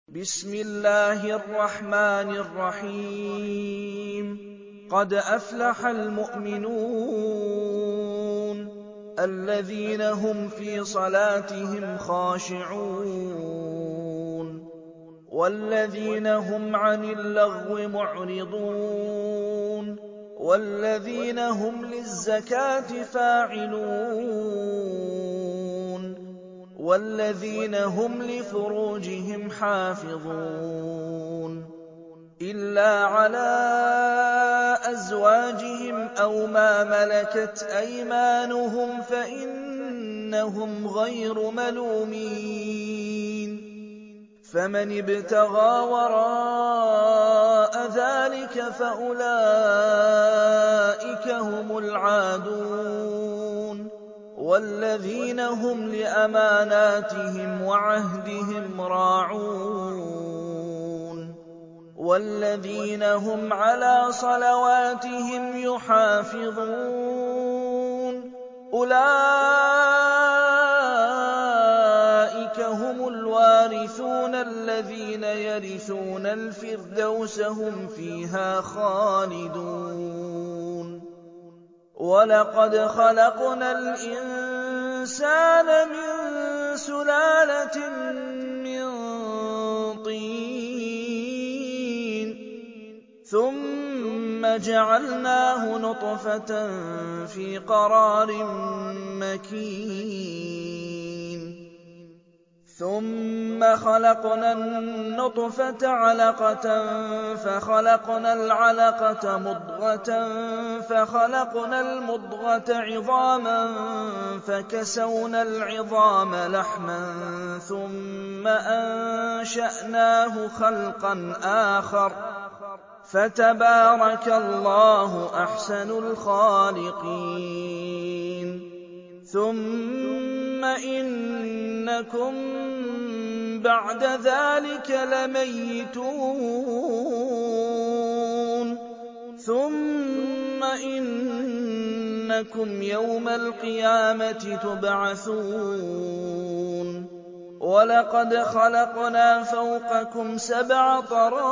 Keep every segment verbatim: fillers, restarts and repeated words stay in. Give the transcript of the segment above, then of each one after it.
بسم الله الرحمن الرحيم قد أفلح المؤمنون الذين هم في صلاتهم خاشعون والذين هم عن اللغو معرضون والذين هم للزكاة فاعلون والذين هم لفروجهم حافظون إلا على أزواجهم أو ما ملكت أيمانهم فإنهم غير ملومين فمن ابتغى وراء ذلك فأولئك هم العادون والذين هم لأماناتهم وعهدهم راعون والذين هم على صلواتهم يحافظون أولئك هم الوارثون الذين يرثون الفردوس هم فيها خالدون وَلَقَدْ خَلَقْنَا الْإِنسَانَ مِن سُلَالَةٍ مِّن طِينٍ ثُمَّ جَعَلْنَاهُ نُطْفَةً فِي قَرَارٍ مَّكِينٍ ثُمَّ خَلَقْنَا النُّطْفَةَ عَلَقَةً فَخَلَقْنَا الْعَلَقَةَ مُضْغَةً فَخَلَقْنَا الْمُضْغَةَ عِظَامًا فَكَسَوْنَا الْعِظَامَ لَحْمًا ثُمَّ أَنشَأْنَاهُ خَلْقًا آخَرَ فَتَبَارَكَ اللَّهُ أَحْسَنُ الْخَالِقِينَ ثُمَّ إِنَّكُم بَعْدَ ذَلِكَ لَمَيِّتُونَ ثُمَّ إِنَّكُمْ يَوْمَ الْقِيَامَةِ تُبْعَثُونَ وَلَقَدْ خَلَقْنَا فَوْقَكُمْ سَبْعَ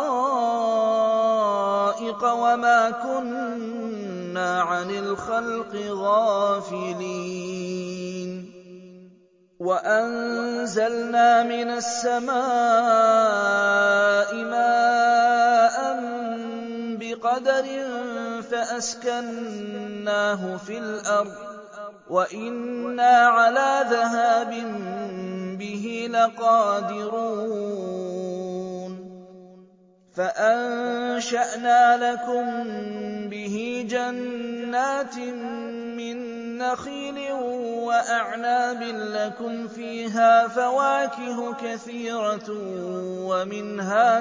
طَرَائِقَ وَمَا كُنَّا عَنِ الْخَلْقِ غَافِلِينَ وَأَنزَلْنَا مِنَ السَّمَاءِ مَاءً بِقَدَرٍ فَأَسْكَنَّاهُ فِي الْأَرْضِ وَإِنَّا عَلَىٰ ذَهَابٍ بِهِ لَقَادِرُونَ فَأَنشَأْنَا لَكُم بِهِ جَنَّاتٍ مِّن نَّخِيلٍ وَأَعْنَابٍ لَّكُمْ فِيهَا فَوَاكِهُ كَثِيرَةٌ وَمِنْهَا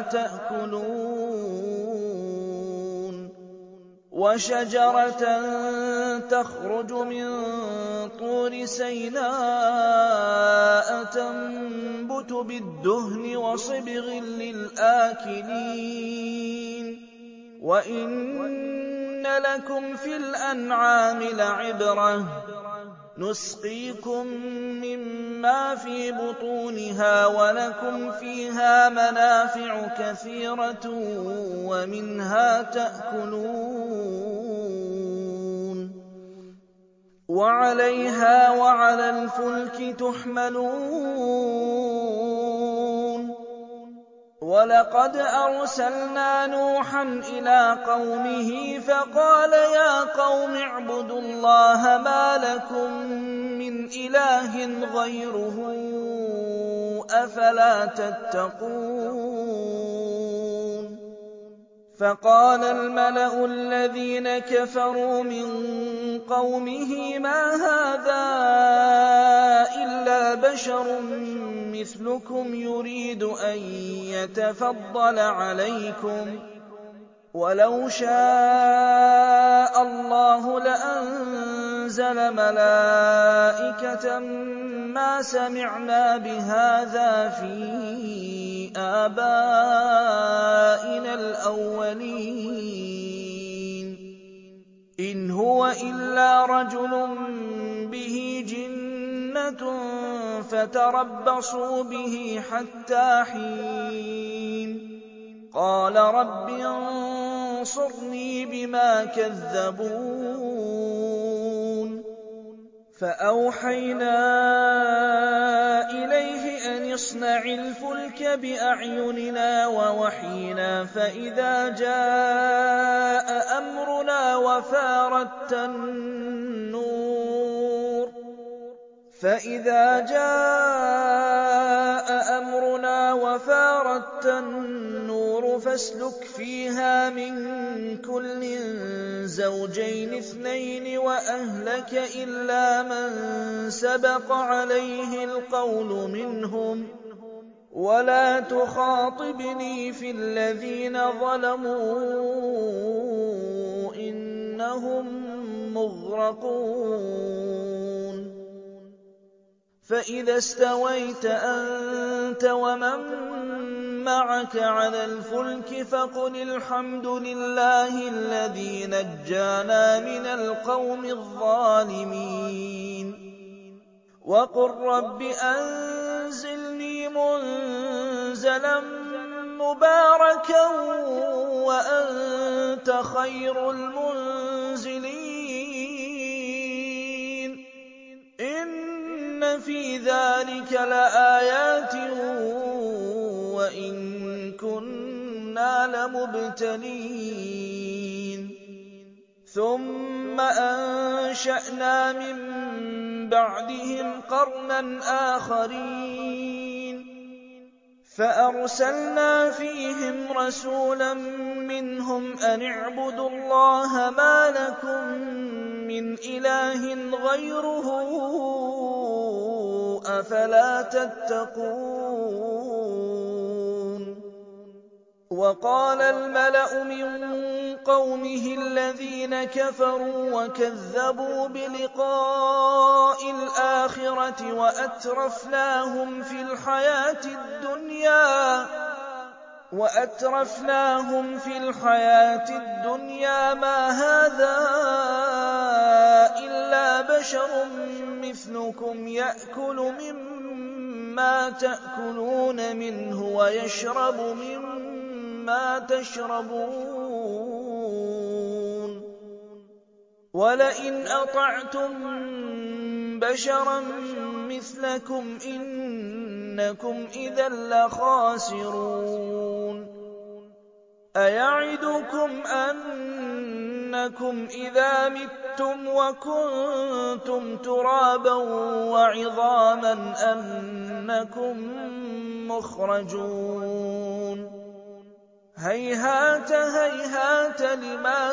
تَأْكُلُونَ وَشَجَرَةً تَخْرُجُ مِن طُورِ سَيْنَاءَ تَنبُتُ بِالدُّهْنِ وَصِبْغٍ لِّلْآكِلِينَ وَإِنَّ لَكُمْ فِي الْأَنْعَامِ لَعِبْرَةً ۖ نُّسْقِيكُم مِّمَّا فِي بُطُونِهَا وَلَكُمْ فِيهَا مَنَافِعُ كَثِيرَةٌ وَمِنْهَا تَأْكُلُونَ وَعَلَيْهَا وَعَلَى الْفُلْكِ تُحْمَلُونَ وَلَقَدْ أَرْسَلْنَا نُوحًا إِلَىٰ قَوْمِهِ فَقَالَ يَا قَوْمِ اعْبُدُوا اللَّهَ مَا لَكُم مِّنْ إِلَٰهٍ غَيْرُهُ أَفَلَا تَتَّقُونَ فَقَالَ الْمَلَأُ الَّذِينَ كَفَرُوا مِن قَوْمِهِ مَا هَٰذَا إِلَّا بَشَرٌ مِّثْلُكُمْ يُرِيدُ أَن يَتَفَضَّلَ عَلَيْكُمْ وَلَوْ شَاءَ اللَّهُ لَأَنزَلَ مَلَائِكَةً مَّا سَمِعْنَا بِهَٰذَا فِي آبَائِنَا الْأَوَّلِينَ إِنْ هُوَ إِلَّا رَجُلٌ بِهِ جِنَّةٌ فَتَرَبَّصُوا بِهِ حَتَّىٰ حِينٍ قَالَ رَبِّ انصُرْنِي بِمَا كَذَّبُونِ فَأَوْحَيْنَا إِلَيْهِ أَنِ اصْنَعِ الْفُلْكَ بِأَعْيُنِنَا وَوَحْيِنَا فَإِذَا جَاءَ أَمْرُنَا وَفَارَتِ النُّورُ فَإِذَا جَاءَ أَمْرُنَا وَفَارَتِ النُّورُ فَاسْلُكْ فِيهَا مِن كُلٍّ زَوْجَيْنِ اثْنَيْنِ وَأَهْلَكَ إِلَّا مَن سَبَقَ عَلَيْهِ الْقَوْلُ مِنْهُمْ وَلَا تُخَاطِبْنِي فِي الَّذِينَ ظَلَمُوا إِنَّهُم مُّغْرَقُونَ فَإِذَا اسْتَوَيْتَ أَنتَ وَمَن مَّعَكَ عَلَى الْفُلْكِ فَقُلِ الْحَمْدُ لِلَّهِ الَّذِي نَجَّانَا مِنَ الْقَوْمِ الظَّالِمِينَ وَقُل رَّبِّ أَنزِلْنِي مُنزَلًا مُّبَارَكًا وَأَنتَ خَيْرُ الْمُنزِلِينَ إِنَّ فِي ذَٰلِكَ لَآيَاتٍ وَإِن كُنَّا لَمُبْتَلِينَ ثُمَّ أَنشَأْنَا مِن بَعْدِهِمْ قَرْنًا آخَرِينَ فَأَرْسَلْنَا فِيهِمْ رَسُولًا مِّنْهُمْ أَنِ اعْبُدُوا اللَّهَ مَا لَكُم مِّنْ إِلَٰهٍ غَيْرُهُ ۖ أَفَلَا تَتَّقُونَ وَقَالَ الْمَلَأُ مِن قَوْمِهِ الَّذِينَ كَفَرُوا وَكَذَّبُوا بِلِقَاءِ الْآخِرَةِ وَأَتْرَفْنَاهُمْ فِي الْحَيَاةِ الدُّنْيَا وَأَتْرَفْنَاهُمْ فِي الْحَيَاةِ الدُّنْيَا مَا هَٰذَا إِلَّا بَشَرٌ مِّثْلُكُمْ يَأْكُلُ مِمَّا تَأْكُلُونَ مِنْهُ وَيَشْرَبُ مِمَّا تَشْرَبُونَ وَلَئِنْ أَطَعْتُم بَشَرًا مِّثْلَكُمْ إِنَّكُمْ إِذًا لَّخَاسِرُونَ أَيَعِدُكُمْ أَنَّكُمْ إِذَا مِتُّمْ وَكُنتُمْ تُرَابًا وَعِظَامًا أَنَّكُم مُّخْرَجُونَ هَيْهَاتَ هَيْهَاتَ لِمَا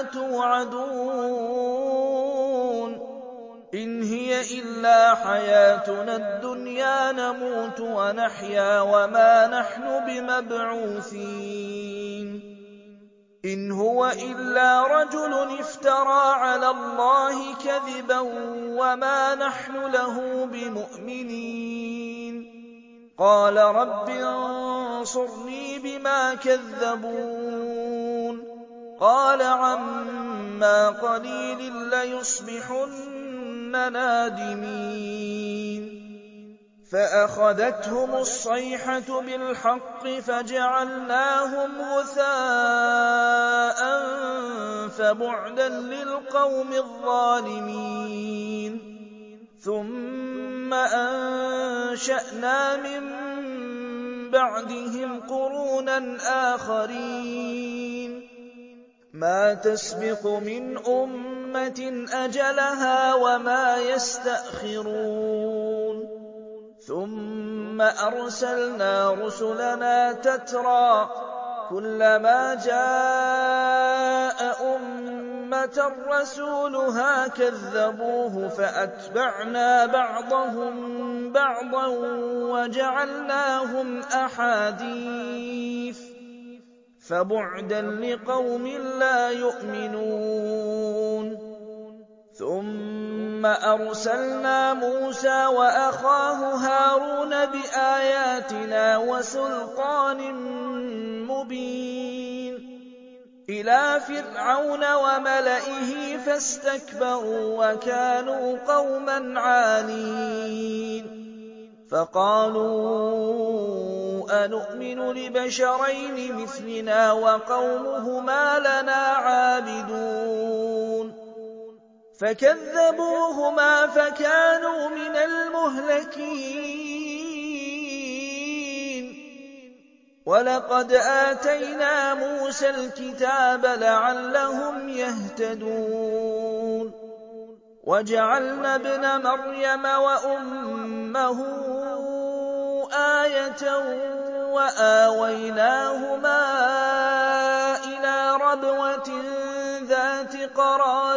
تُوعَدُونَ إِنْ هِيَ إِلَّا حَيَاتُنَا الدُّنْيَا نَمُوتُ وَنَحْيَا وَمَا نَحْنُ بِمَبْعُوثِينَ إِنْ هُوَ إِلَّا رَجُلٌ افْتَرَىٰ عَلَى اللَّهِ كَذِبًا وَمَا نَحْنُ لَهُ بِمُؤْمِنِينَ قَالَ رَبِّ انصُرْنِي بِمَا كَذَّبُونِ قَالَ عَمَّا قَلِيلٍ لَّيُصْبِحُنَّ نَادِمِينَ فَأَخَذَتْهُمُ الصَّيْحَةُ بِالْحَقِّ فَجَعَلْنَاهُمْ غُثَاءً فَبُعْدًا لِّلْقَوْمِ الظَّالِمِينَ ثُمَّ أَنشَأْنَا مِن بَعْدِهِمْ قُرُونًا آخَرِينَ مَا تَسْبِقُ مِنْ أُمَّةٍ أَجَلَهَا وَمَا يَسْتَأْخِرُونَ ثُمَّ أَرْسَلْنَا رُسُلَنَا تَتْرَىٰ ۖ كُلَّمَا جَاءَ أُمَّةً رَّسُولُهَا كَذَّبُوهُ فَأَتْبَعْنَا بَعْضَهُم بَعْضًا وَجَعَلْنَاهُمْ أَحَادِيثَ فَبُعْدًا لِّقَوْمٍ لَّا يُؤْمِنُونَ ثُمَّ أَرْسَلْنَا مُوسَىٰ وَأَخَاهُ هَارُونَ بِآيَاتِنَا وَسُلْطَانٍ مُّبِينٍ إِلَىٰ فِرْعَوْنَ وَمَلَئِهِ فَاسْتَكْبَرُوا وَكَانُوا قَوْمًا عَالِينَ فَقَالُوا أنؤمن لبشرين مثلنا وقومهما لنا عابدون فكذبوهما فكانوا من المهلكين ولقد آتينا موسى الكتاب لعلهم يهتدون وجعلنا ابن مريم وأمه آية وآويناهما إلى ربوة ذات قرار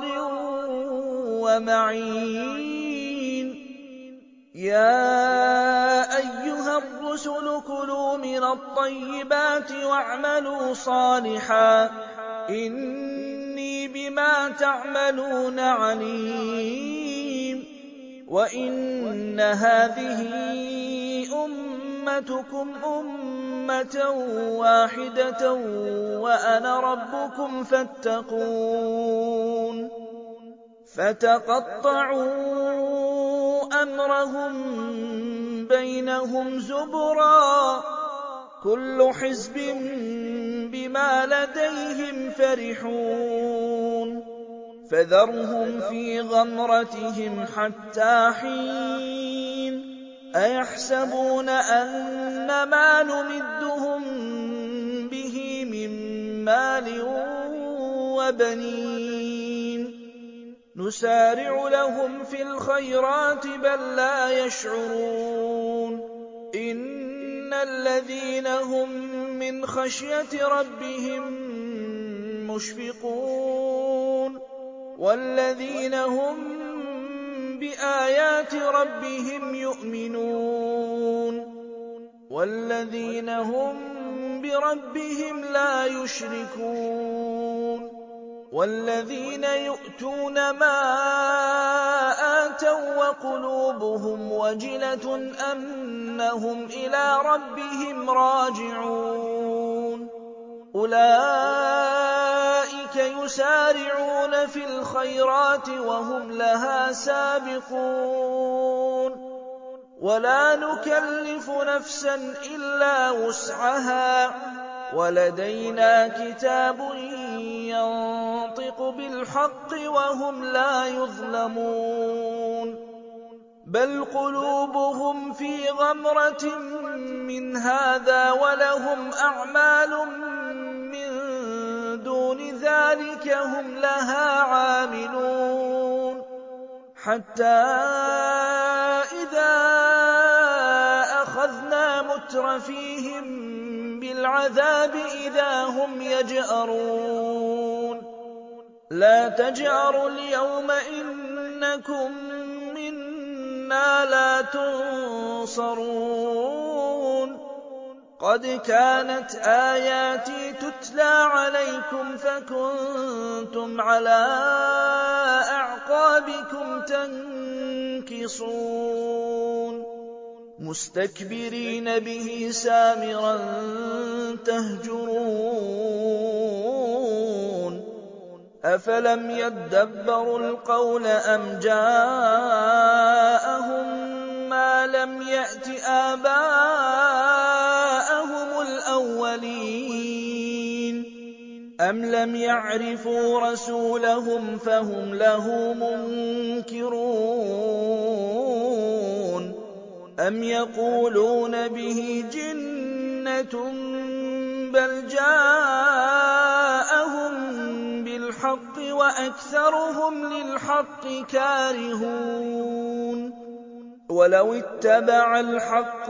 ومعين يا أيها الرسل كلوا من الطيبات واعملوا صالحا إني بما تعملون عليم وإن هذه أمتكم أمة واحدة وأنا ربكم فاتقون فتقطعوا أمرهم بينهم زبرا كل حزب بما لديهم فرحون فذرهم في غمرتهم حتى حين أيحسبون أن ما نمدهم به من مال وبنين نسارع لهم في الخيرات بل لا يشعرون إن الذين هم من خشية ربهم مشفقون والذين هم بآيات ربهم يؤمنون والذين هم بربهم لا يشركون والذين يؤتون ما آتوا وقلوبهم وجلة أنهم إلى ربهم راجعون أولئك يسارعون في الخيرات وهم لها سابقون ولا نكلف نفسا إلا وسعها ولدينا كتاب ينطق بالحق وهم لا يظلمون بل قلوبهم في غمرة من هذا ولهم أعمال من دون ذلك هم لها عاملون حتى إذا أخذنا مترفيهم بالعذاب إذا هم يجأرون لا تجأروا اليوم إنكم منا لا تنصرون قد كانت آياتي تتلى عليكم فكنتم على أعقابكم تنكصون مستكبرين به سامرا تهجرون أفلم يدبروا القول أم جاءهم ما لم يأت آباءهم الأولين أم لم يعرفوا رسولهم فهم له منكرون أم يقولون به جنة بل جاءهم بالحق وأكثرهم للحق كارهون ولو اتبع الحق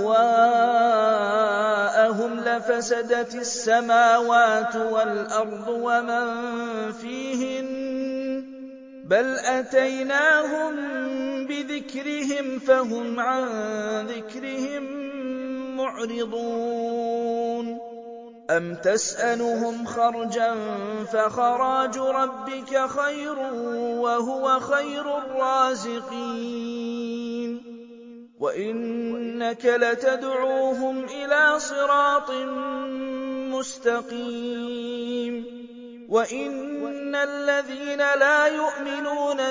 أهواءهم لفسدت السماوات والأرض ومن فيهن بل أتيناهم بذكرهم فهم عن ذكرهم معرضون أم تسألهم خرجا فخراج ربك خير وهو خير الرازقين وإنك لتدعوهم إلى صراط مستقيم وإن الذين لا يؤمنون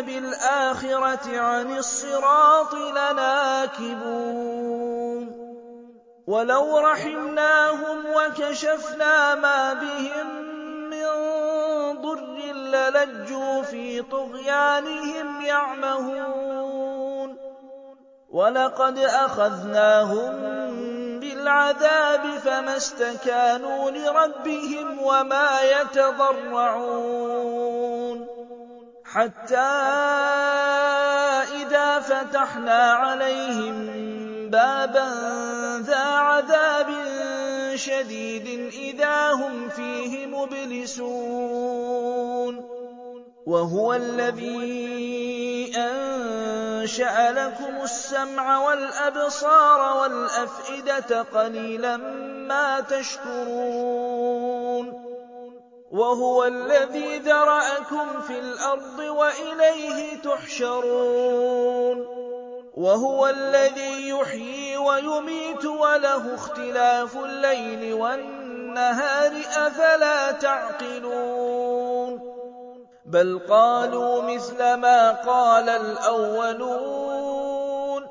بالآخرة عن الصراط لناكبون وَلَوْ رَحِمْنَاهُمْ وَكَشَفْنَا مَا بِهِم مِّن ضُرٍّ لَّلَجُّوا فِي طُغْيَانِهِمْ يَعْمَهُونَ وَلَقَدْ أَخَذْنَاهُم بِالْعَذَابِ فَمَا اسْتَكَانُوا لِرَبِّهِمْ وَمَا يَتَضَرَّعُونَ حَتَّىٰ إِذَا فَتَحْنَا عَلَيْهِم بَابًا ذَا عَذَابٍ شَدِيدٍ إِذَا هُمْ فِيهِ مُبْلِسُونَ وَهُوَ الَّذِي أَنشَأَ لَكُمُ السَّمْعَ وَالْأَبْصَارَ وَالْأَفْئِدَةَ قَلِيلًا مَّا تَشْكُرُونَ وَهُوَ الَّذِي ذَرَأَكُمْ فِي الْأَرْضِ وَإِلَيْهِ تُحْشَرُونَ وَهُوَ الَّذِي يُحْيِي وَيُمِيتُ وَلَهُ اخْتِلَافُ اللَّيْلِ وَالنَّهَارِ ۚ أَفَلَا تَعْقِلُونَ بَلْ قَالُوا مِثْلَ مَا قَالَ الْأَوَّلُونَ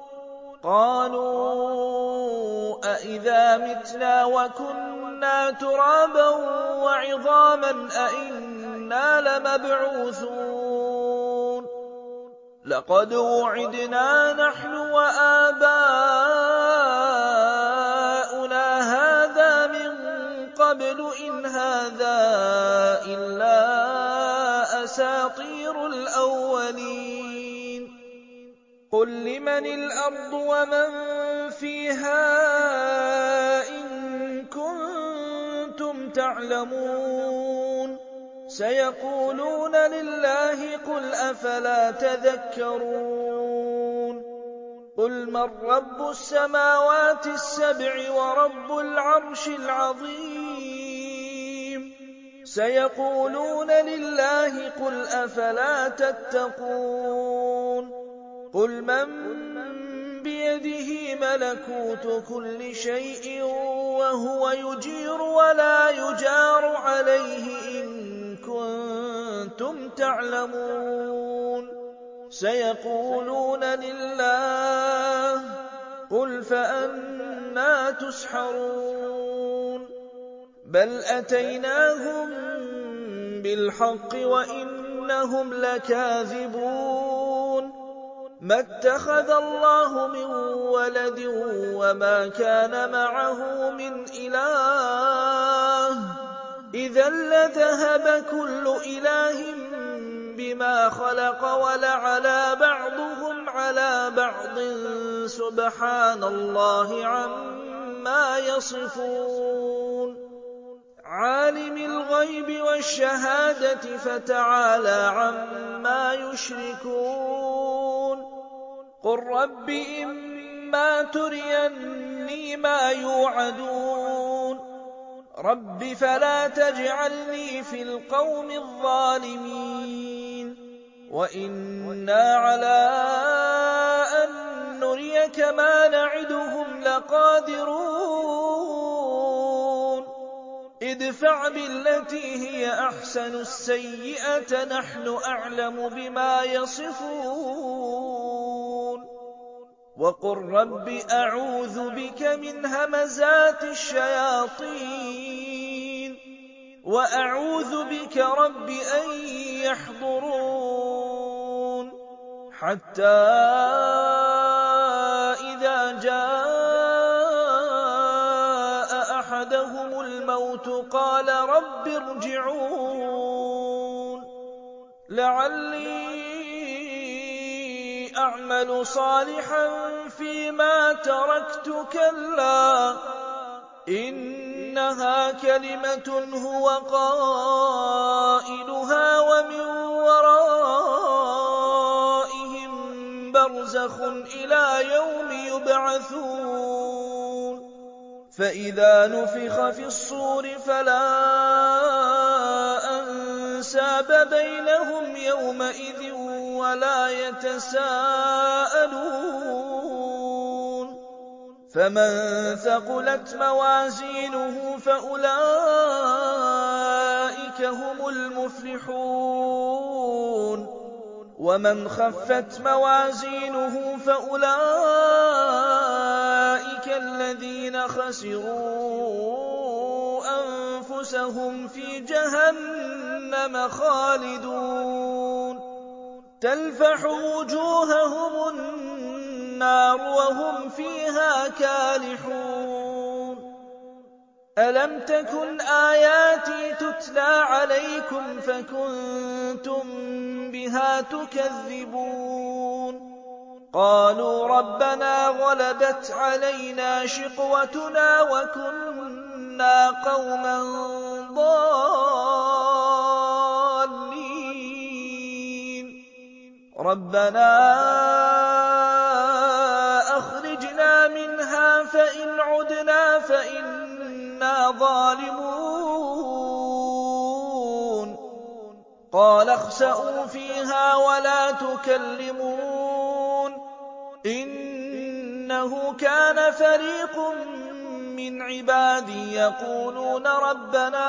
قَالُوا أَإِذَا مِتْنَا وَكُنَّا تُرَابًا وَعِظَامًا أَإِنَّا لَمَبْعُوثُونَ لَقَدْ وُعِدْنَا نَحْنُ وَآبَاؤُنَا هَٰذَا مِن قَبْلُ إِنْ هَٰذَا إِلَّا أَسَاطِيرُ الْأَوَّلِينَ قُل لِّمَنِ الْأَرْضُ وَمَن فِيهَا إِن كُنتُمْ تَعْلَمُونَ سَيَقُولُونَ لِلَّهِ قُلْ أَفَلَا تَذَكَّرُونَ قُلْ مَن رَّبُّ السَّمَاوَاتِ السَّبْعِ وَرَبُّ الْعَرْشِ الْعَظِيمِ سَيَقُولُونَ لِلَّهِ قُلْ أَفَلَا تَتَّقُونَ قُلْ مَن بِيَدِهِ مَلَكُوتُ كُلِّ شَيْءٍ وَهُوَ يُجِيرُ وَلَا يُجَارُ عَلَيْهِ إِن كُنتُمْ تَعْلَمُونَ سَيَقُولُونَ لِلَّهِ قُلْ فَأَنَّىٰ تُسْحَرُونَ بَلْ أَتَيْنَاهُم بِالْحَقِّ وَإِنَّهُمْ لَكَاذِبُونَ مَا اتَّخَذَ اللَّهُ مِن وَلَدٍ وَمَا كَانَ مَعَهُ مِنْ إِلَٰهٍ إِذًا لَّذَهَبَ كُلُّ إِلَٰهٍ بِمَا خَلَقَ وَلَعَلَا بَعْضُهُمْ عَلَىٰ بَعْضٍ سُبْحَانَ اللَّهِ عَمَّا يَصِفُونَ عَالِمِ الْغَيْبِ وَالشَّهَادَةِ فَتَعَالَىٰ عَمَّا يُشْرِكُونَ قُل رَّبِّ إِمَّا تُرِيَنِّي مَا يُوعَدُونَ رَبِّ فَلَا تَجْعَلْنِي فِي الْقَوْمِ الظَّالِمِينَ وَإِنَّا عَلَىٰ أَن نُّرِيَكَ مَا نَعِدُهُمْ لَقَادِرُونَ ادْفَعْ بِالَّتِي هِيَ أَحْسَنُ السَّيِّئَةَ نَحْنُ أَعْلَمُ بِمَا يَصِفُونَ وَقُل رَّبِّ أَعُوذُ بِكَ مِنْ هَمَزَاتِ الشَّيَاطِينِ وَأَعُوذُ بِكَ رَبِّ أَن يَحْضُرُونِ حَتَّىٰ إِذَا جَاءَ أَحَدَهُمُ الْمَوْتُ قَالَ رَبِّ ارْجِعُونِ لَعَلِّي أَعْمَلُ صَالِحًا فِيمَا تَرَكْتُ كَلَّا إِنَّهَا كَلِمَةٌ هُوَ قَائِلُهَا وَمِن وَرَائِهِم بَرْزَخٌ إِلَىٰ يَوْمِ يُبْعَثُونَ فَإِذَا نُفِخَ فِي الصُّورِ فَلَا أَنسَابَ بَيْنَهُمْ يَوْمَئِذٍ وَلَا يَتَسَاءَلُونَ فَمَن ثَقُلَتْ مَوَازِينُهُ فَأُولَٰئِكَ هُمُ الْمُفْلِحُونَ وَمَنْ خَفَّتْ مَوَازِينُهُ فَأُولَٰئِكَ عبادي الذين خسروا أنفسهم في جهنم خالدون تلفح وجوههم النار وهم فيها كالحون ألم تكن آياتي تتلى عليكم فكنتم بها تكذبون قالوا ربنا غلبت علينا شقوتنا وكنا قوما ضالين ربنا أخرجنا منها فإن عدنا فإنا ظالمون قال اخسئوا فيها ولا تكلمون إنه كان فريق من عبادي يقولون ربنا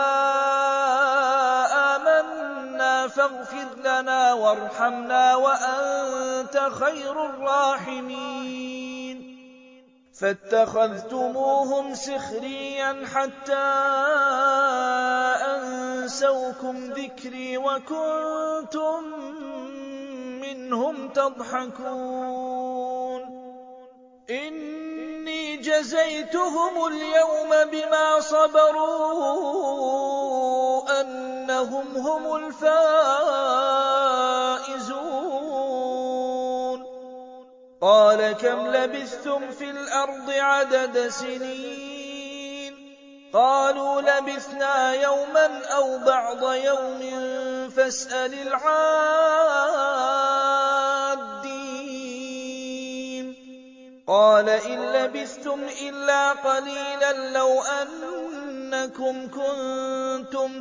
آمنا فاغفر لنا وارحمنا وأنت خير الراحمين فاتخذتموهم سخريا حتى أنسوكم ذكري وكنتم منهم تضحكون إني جزيتهم اليوم بما صبروا أنهم هم الفائزون قال كم لبثتم في الأرض عدد سنين قالوا لبثنا يوما أو بعض يوم فاسأل العادين قال إن لبثتم إلا قليلا لو أنكم كنتم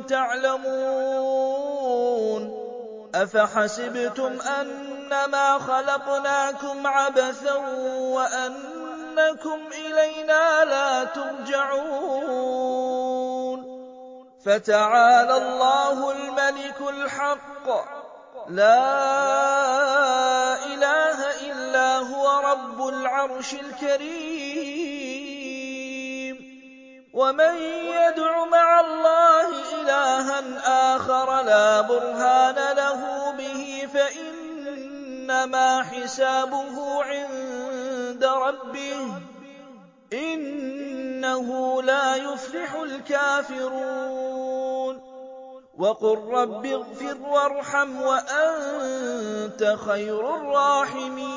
تعلمون أفحسبتم أنما خلقناكم عبثا وأنكم إلينا لا ترجعون فتعالى الله الملك الحق لا إله إلا هو رب العرش الكريم ومن يدع مع الله إلها آخر لا برهان له به فإنما حسابه عند ربه إنه لا يفلح الكافرون وقل رب اغفر وارحم وأنت خير الراحمين